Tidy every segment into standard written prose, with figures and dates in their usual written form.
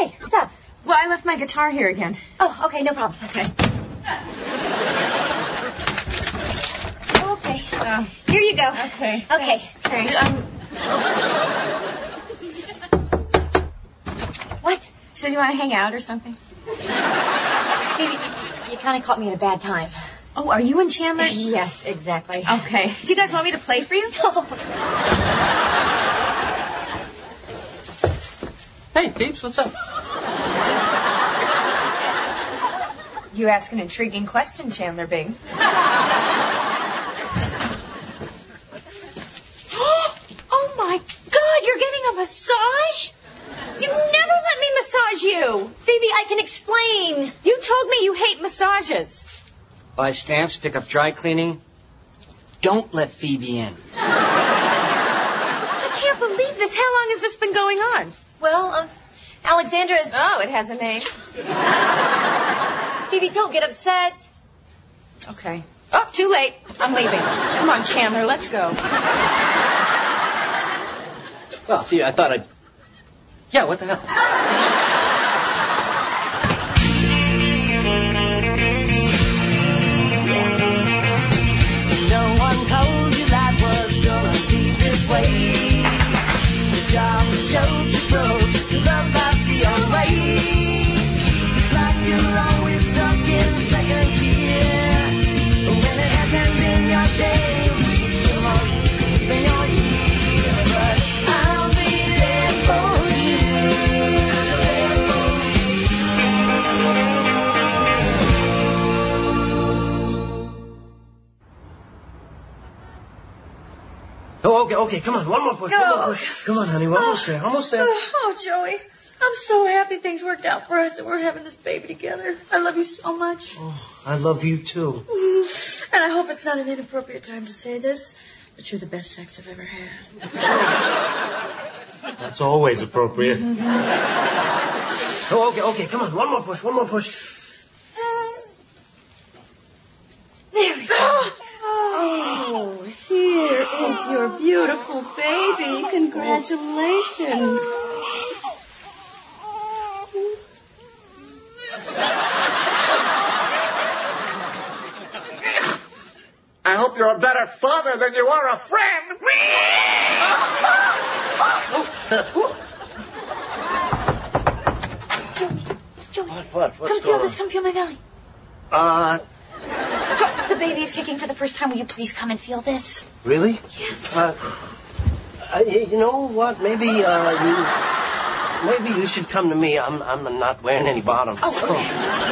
Hey, what's up? Well, I left my guitar here again. Oh, okay, no problem. Okay. Okay. Here you go. Okay. Okay. What? So you want to hang out or something? Phoebe, you kind of caught me at a bad time. Oh, are you and Chandler? Yes, exactly. Okay. Do you guys want me to play for you? No. Hey, Peeps, what's up? You ask an intriguing question, Chandler Bing. Oh, my God, you're getting a massage? You never let me massage you. Phoebe, I can explain. You told me you hate massages. Buy stamps, pick up dry cleaning. Don't let Phoebe in. I can't believe this. How long has this been going on? Well, Alexandra is... Oh, it has a name. Phoebe, don't get upset. Okay. Oh, too late. I'm leaving. Come on, Chandler, let's go. Well, yeah, I thought I'd... Yeah, what the hell? No one told you life was gonna be this way. The job's a joke you broke, your love life's the old way. It's like you're always stuck in second gear. When it hasn't been your day, week, your month, even your year. But I'll be there for you. Oh, okay, come on, one more push. Come on, honey, we're almost there. Oh, Joey, I'm so happy things worked out for us and we're having this baby together. I love you so much. Oh, I love you, too. And I hope it's not an inappropriate time to say this, but you're the best sex I've ever had. That's always appropriate. Oh, okay, come on, one more push. There we go. Oh, here is your beautiful baby. Congratulations. I hope you're a better father than you are a friend. Joey. What's Come going feel on? this. Come feel my belly. The baby is kicking for the first time. Will you please come and feel this? Really? Yes. You know what? Maybe you should come to me. I'm not wearing any bottoms. Oh, okay.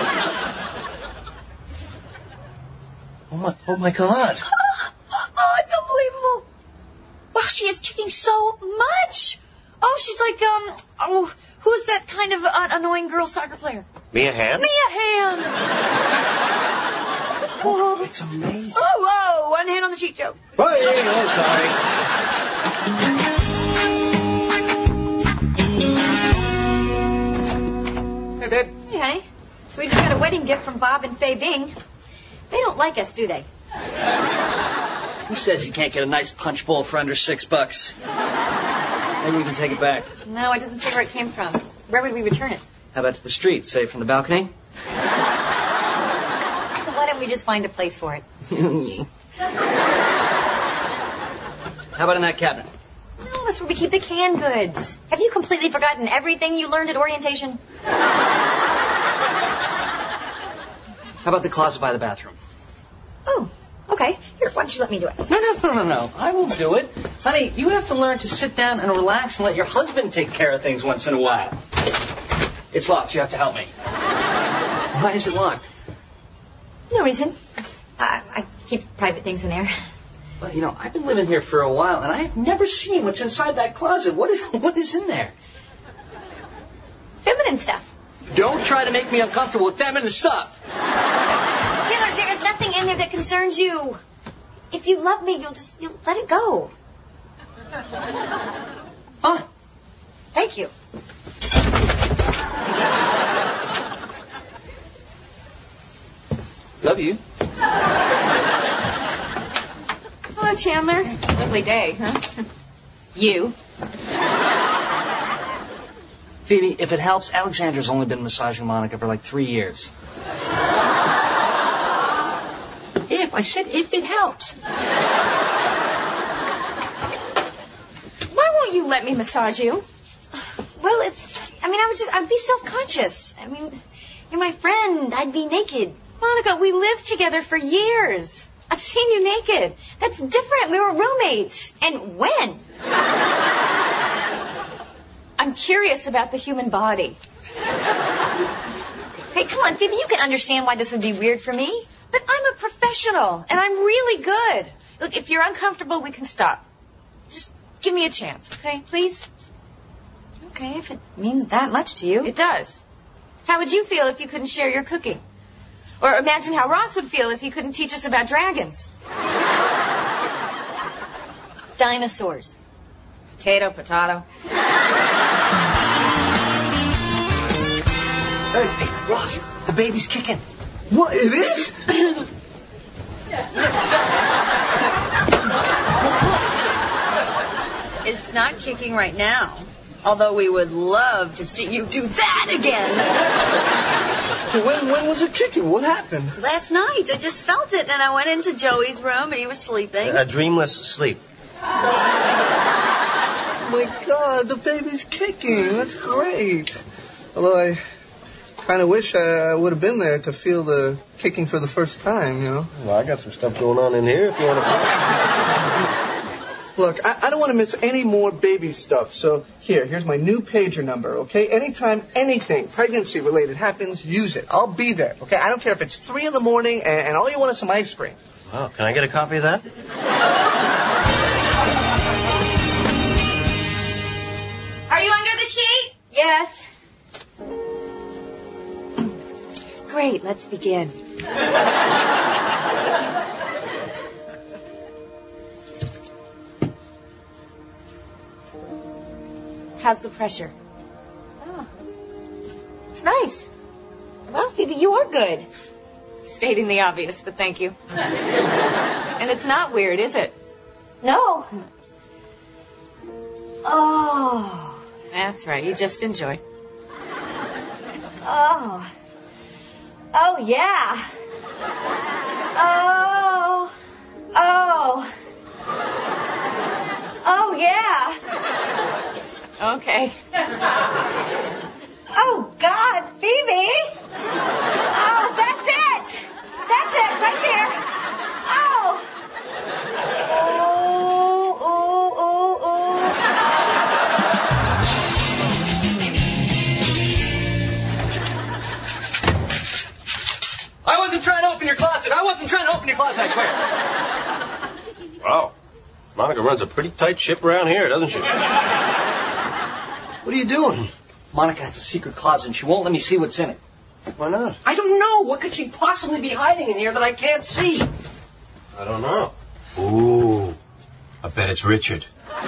Oh my God. Oh, it's unbelievable. Wow, she is kicking so much. Oh, she's like, who's that kind of annoying girl soccer player? Mia Hamm? Mia Hamm. Oh, it's amazing. Oh, whoa, one hand on the cheek, Joe. Oh, sorry. Hey, babe. Hey, honey. So we just got a wedding gift from Bob and Fay Bing. They don't like us, do they? Who says you can't get a nice punch bowl for under $6? Maybe we can take it back. No, it doesn't say where it came from. Where would we return it? How about to the street, say from the balcony? Why don't we just find a place for it? How about in that cabinet? No, that's where we keep the canned goods. Have you completely forgotten everything you learned at orientation? How about the closet by the bathroom? Oh, okay. Here, why don't you let me do it? No. I will do it. Honey, you have to learn to sit down and relax and let your husband take care of things once in a while. It's locked. You have to help me. Why is it locked? No reason. I keep private things in there. Well, you know, I've been living here for a while, and I have never seen what's inside that closet. What is in there? Feminine stuff. Don't try to make me uncomfortable with feminine stuff. Taylor, there is nothing in there that concerns you. If you love me, you'll let it go. Fine. Thank you. Love you. Hello, Chandler. Lovely day, huh? You. Phoebe, if it helps, Alexandra's only been massaging Monica for like 3 years. If. I said if it helps. Why won't you let me massage you? Well, I'd be self-conscious. I mean, you're my friend. I'd be naked. Monica, we lived together for years. I've seen you naked. That's different. We were roommates. And when? I'm curious about the human body. Hey, come on, Phoebe, you can understand why this would be weird for me. But I'm a professional, and I'm really good. Look, if you're uncomfortable, we can stop. Just give me a chance, okay, please? Okay, if it means that much to you. It does. How would you feel if you couldn't share your cooking? Or imagine how Ross would feel if he couldn't teach us about dragons. Dinosaurs. Potato. Hey, Ross, the baby's kicking. What, it is? It's not kicking right now. Although we would love to see you do that again. When was it kicking? What happened? Last night, I just felt it, and I went into Joey's room, and he was sleeping. A dreamless sleep. Oh, my God, the baby's kicking. That's great. Although I kind of wish I would have been there to feel the kicking for the first time, you know. Well, I got some stuff going on in here if you want to... Look, I don't want to miss any more baby stuff, so here's my new pager number, okay? Anytime anything pregnancy-related happens, use it. I'll be there, okay? I don't care if it's 3 in the morning and all you want is some ice cream. Oh, can I get a copy of that? Are you under the sheet? Yes. Great, let's begin. How's the pressure? Oh, it's nice. Well, Phoebe, you are good. Stating the obvious, but thank you. And it's not weird, is it? No. Oh. That's right, you just enjoy. Oh. Oh, yeah. Oh. Oh. Oh, yeah. Okay. Oh, God, Phoebe. Oh, that's it. That's it, right there. Oh. Oh, oh, oh, oh. I wasn't trying to open your closet. I swear. Wow. Monica runs a pretty tight ship around here, doesn't she? What are you doing? Monica has a secret closet and she won't let me see what's in it. Why not? I don't know. What could she possibly be hiding in here that I can't see? I don't know. Ooh. I bet it's Richard.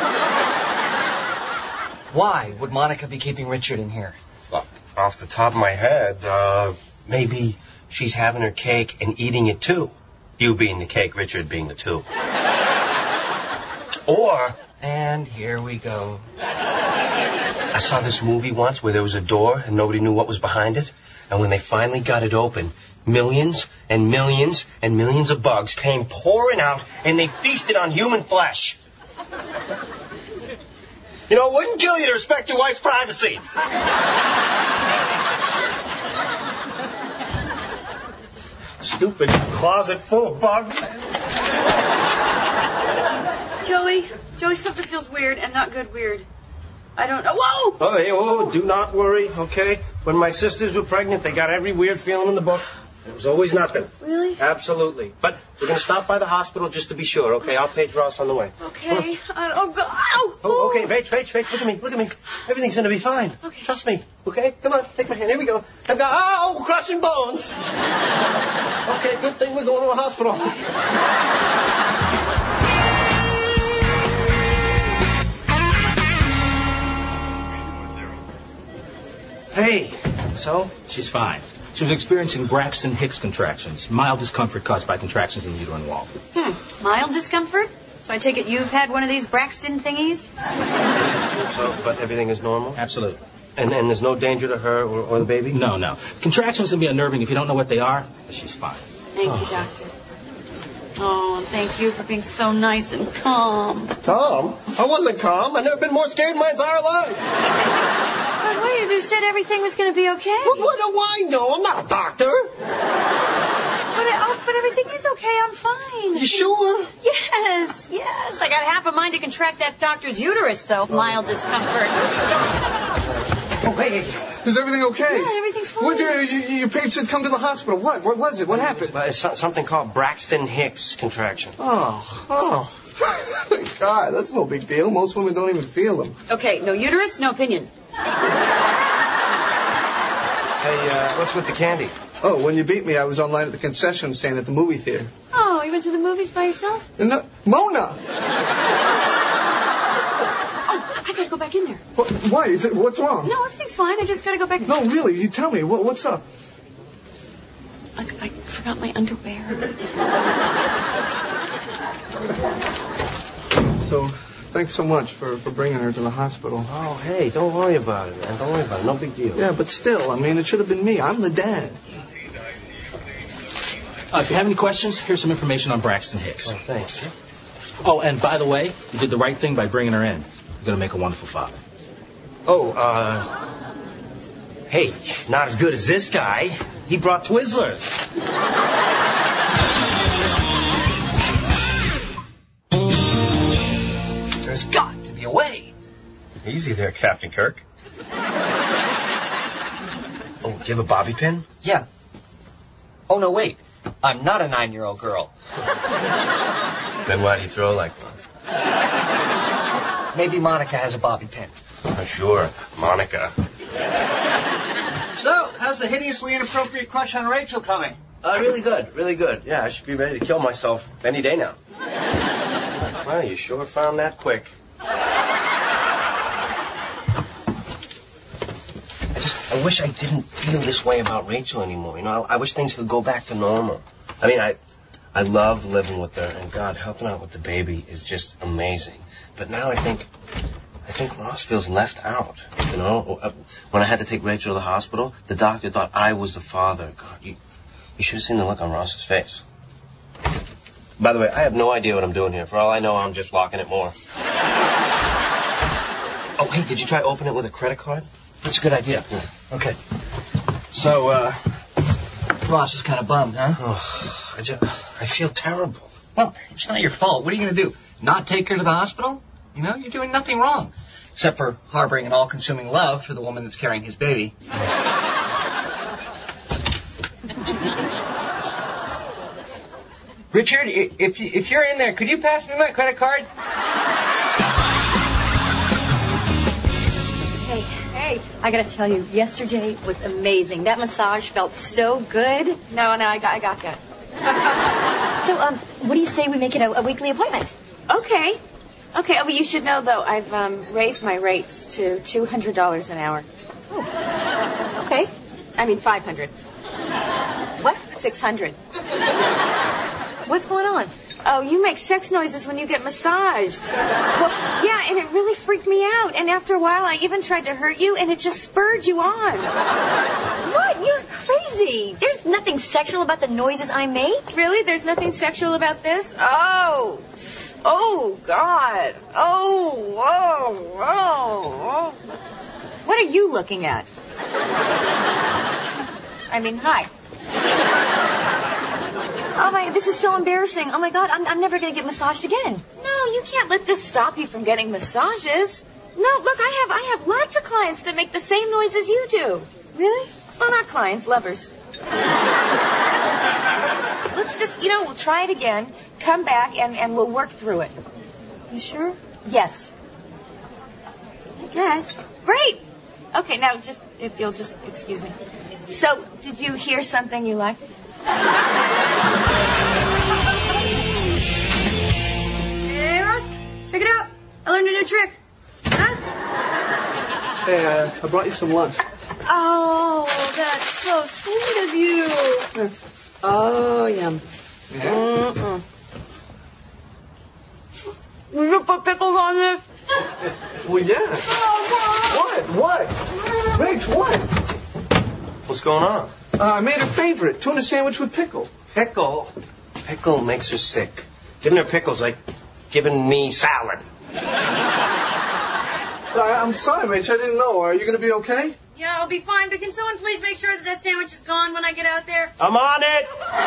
Why would Monica be keeping Richard in here? Well, off the top of my head, maybe she's having her cake and eating it too. You being the cake, Richard being the two. Or... And here we go. I saw this movie once where there was a door and nobody knew what was behind it. And when they finally got it open, millions and millions and millions of bugs came pouring out and they feasted on human flesh. You know, it wouldn't kill you to respect your wife's privacy. Stupid closet full of bugs. Joey, something feels weird and not good weird. I don't know. Whoa! Oh, hey, do not worry, okay? When my sisters were pregnant, they got every weird feeling in the book. There was always nothing. Really? Absolutely. But we're going to stop by the hospital just to be sure, okay? I'll page Ross on the way. Okay. God. Oh, okay, Rach, look at me. Everything's going to be fine. Okay. Trust me, okay? Come on, take my hand. Here we go. I've got, crushing bones. Okay, good thing we're going to a hospital. Hey, So? she's fine. She was experiencing Braxton Hicks contractions, mild discomfort caused by contractions in the uterine wall. Mild discomfort? So I take it you've had one of these Braxton thingies? So, but everything is normal? Absolutely. And there's no danger to her or the baby? No. Contractions can be unnerving if you don't know what they are, but she's fine. Thank you, Doctor. Oh, and thank you for being so nice and calm. Calm? I wasn't calm. I've never been more scared in my entire life. But wait, you said everything was going to be okay. Well, what do I know? I'm not a doctor. But everything is okay. I'm fine. You sure? Yes. I got half a mind to contract that doctor's uterus, though. Mild discomfort. Oh, hey. Is everything okay? Yeah, everything's fine. What, your page said come to the hospital. What was it? What happened? It's something called Braxton Hicks contraction. Oh. Thank God, that's no big deal. Most women don't even feel them. Okay, no uterus, no opinion. Hey, what's with the candy? Oh, when you beat me, I was online at the concession stand at the movie theater. Oh, you went to the movies by yourself? No, Mona! I gotta go back in there. Why? What's wrong? No, everything's fine. I just gotta go back in. No, really, you tell me. What's up? I forgot my underwear. So, thanks so much for bringing her to the hospital. Oh, hey, don't worry about it, man. Don't worry about it. No big deal. Yeah, but still, I mean, it should have been me. I'm the dad. If you have any questions, here's some information on Braxton Hicks. Oh, thanks. Oh, and by the way, you did the right thing by bringing her in. You're going to make a wonderful father. Hey, not as good as this guy. He brought Twizzlers. There's got to be a way. Easy there, Captain Kirk. Oh, do you have a bobby pin? Yeah. Oh, no, wait. I'm not a 9-year-old girl. Then why do you throw like one? Maybe Monica has a bobby pin. Oh, sure, Monica. So, how's the hideously inappropriate crush on Rachel coming? Really good. Yeah, I should be ready to kill myself any day now. Well, you sure found that quick. I wish I didn't feel this way about Rachel anymore. You know, I wish things could go back to normal. I mean, I love living with her, and God, helping out with the baby is just amazing. But now I think Ross feels left out. You know, when I had to take Rachel to the hospital, the doctor thought I was the father. God, you should have seen the look on Ross's face. By the way, I have no idea what I'm doing here. For all I know, I'm just locking it more. Oh, hey, did you try opening it with a credit card? That's a good idea. Yeah. Okay. So, Ross is kind of bummed, huh? Oh, I feel terrible. Well, it's not your fault. What are you going to do? Not take her to the hospital? You know, you're doing nothing wrong. Except for harboring an all-consuming love for the woman that's carrying his baby. Richard, if you're in there, could you pass me my credit card? Hey, I gotta tell you, yesterday was amazing. That massage felt so good. No, I got that. So, what do you say we make it a weekly appointment? Okay. Oh, but you should know, though, I've raised my rates to $200 an hour. Oh, okay. I mean, 500. What? 600. What's going on? Oh, you make sex noises when you get massaged. Well, yeah, and it really freaked me out. And after a while, I even tried to hurt you, and it just spurred you on. What? You're crazy. There's nothing sexual about the noises I make. Really? There's nothing sexual about this? Oh, God. Oh. What are you looking at? I mean, hi. Oh my, this is so embarrassing. Oh my God, I'm never going to get massaged again. No, you can't let this stop you from getting massages. No, look, I have lots of clients that make the same noise as you do. Really? Well, not clients, lovers. Let's just, we'll try it again. Come back and we'll work through it. You sure? Yes. I guess. Great. Okay, now if you'll just excuse me. So, did you hear something you liked? Hey, Ross, check it out. I learned a new trick. Huh? Hey, I brought you some lunch. Oh, that's so sweet of you. Oh, yum. Yeah. Will you put pickles on this? Well, yeah. Oh, What? Rach, what? What's going on? I made her favorite, tuna sandwich with pickle. Pickle? Pickle makes her sick. Giving her pickle's like giving me salad. I'm sorry, Rach, I didn't know. Are you going to be okay? Yeah, I'll be fine, but can someone please make sure that sandwich is gone when I get out there? I'm on it!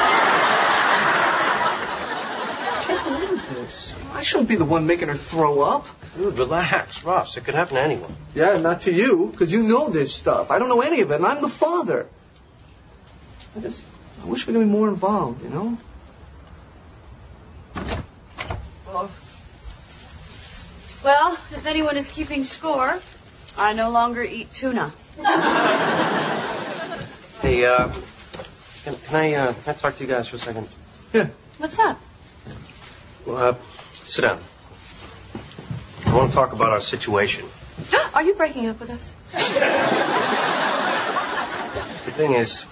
I can't believe this. I shouldn't be the one making her throw up. Dude, relax, Ross. It could happen to anyone. Yeah, not to you, because you know this stuff. I don't know any of it, and I'm the father. I wish we could be more involved, you know? Well, if anyone is keeping score, I no longer eat tuna. Hey, can I talk to you guys for a second? Yeah. What's up? Well, sit down. I want to talk about our situation. Are you breaking up with us? The thing is,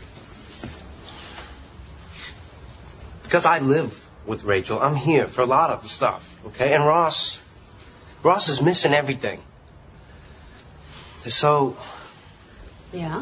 because I live with Rachel, I'm here for a lot of the stuff, okay? And Ross is missing everything. So, Yeah?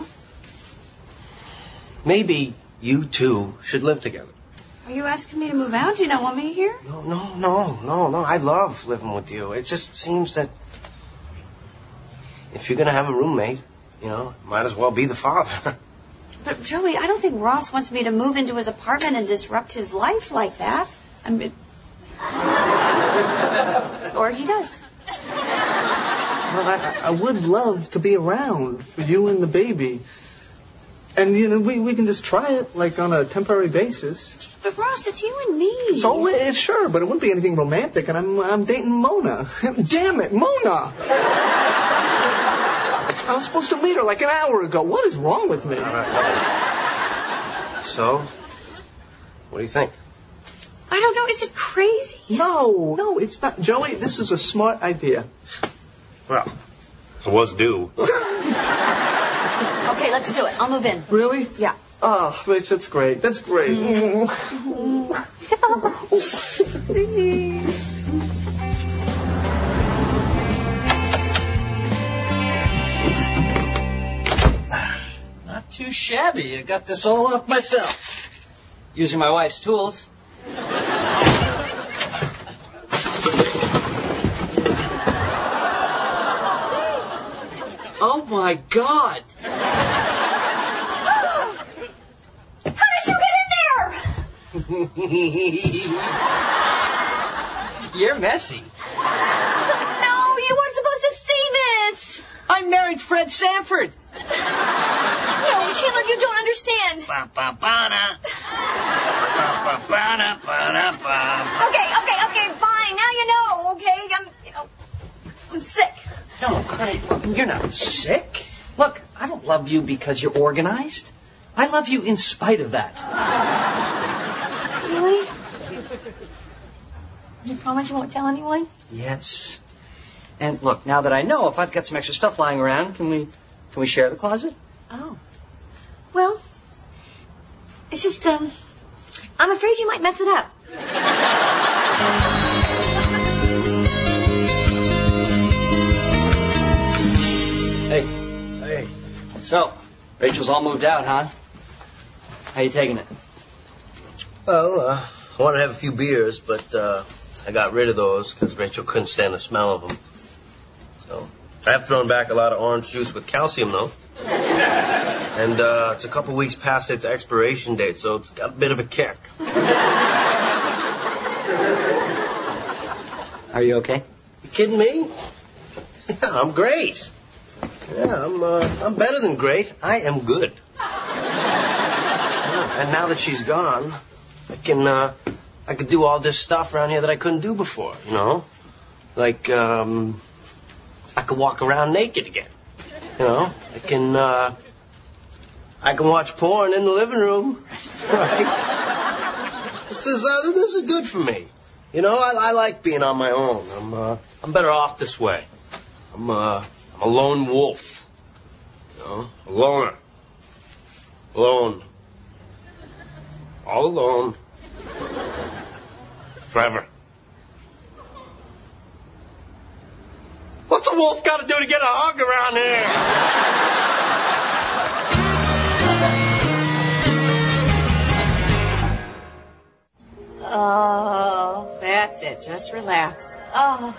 maybe you two should live together. Are you asking me to move out? Do you not want me here? No. I love living with you. It just seems that if you're going to have a roommate, you know, might as well be the father. But, Joey, I don't think Ross wants me to move into his apartment and disrupt his life like that. I mean... or he does. Well, I would love to be around for you and the baby. And, you know, we can just try it, like, on a temporary basis. But, Ross, it's you and me. So, sure, but it wouldn't be anything romantic, and I'm dating Mona. Damn it, Mona! I was supposed to meet her like an hour ago. What is wrong with me? All right. So, what do you think? I don't know. Is it crazy? No, it's not. Joey, this is a smart idea. Well, it was due. Okay, let's do it. I'll move in. Really? Yeah. Oh, Rich, that's great. That's great. Not too shabby. I got this all up myself. Using my wife's tools. Oh my God! How did you get in there? You're messy. No, you weren't supposed to see this. I married Fred Sanford. No, Chandler, you don't understand. Okay, fine. Now you know, okay? I'm sick. No, Craig, you're not sick. Look, I don't love you because you're organized. I love you in spite of that. Really? You promise you won't tell anyone? Yes. And look, now that I know, if I've got some extra stuff lying around, can we share the closet? Oh. Well, it's just, I'm afraid you might mess it up. Hey. So, Rachel's all moved out, huh? How you taking it? Well, I wanted to have a few beers, but I got rid of those because Rachel couldn't stand the smell of them. So I have thrown back a lot of orange juice with calcium, though. And it's a couple weeks past its expiration date, so it's got a bit of a kick. Are you okay? You kidding me? Yeah, I'm great. Yeah, I'm better than great. I am good. Yeah, and now that she's gone, I can do all this stuff around here that I couldn't do before, you know? Like, I can walk around naked again. You know? I can watch porn in the living room. Right? This is good for me. You know, I like being on my own. I'm better off this way. I'm a lone wolf. You know? A loner. Alone. All alone. Forever. What's a wolf got to do to get a hug around here? That's it. Just relax. Oh.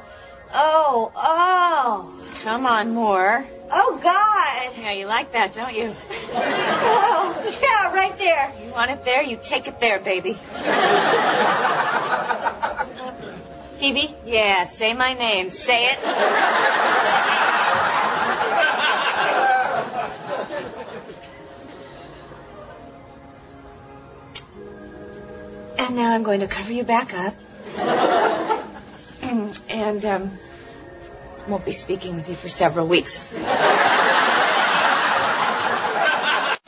Come on, more. Oh, God. Yeah, you like that, don't you? Oh, yeah, right there. You want it there? You take it there, baby. Phoebe? Yeah, say my name. Say it. And now I'm going to cover you back up. And won't be speaking with you for several weeks.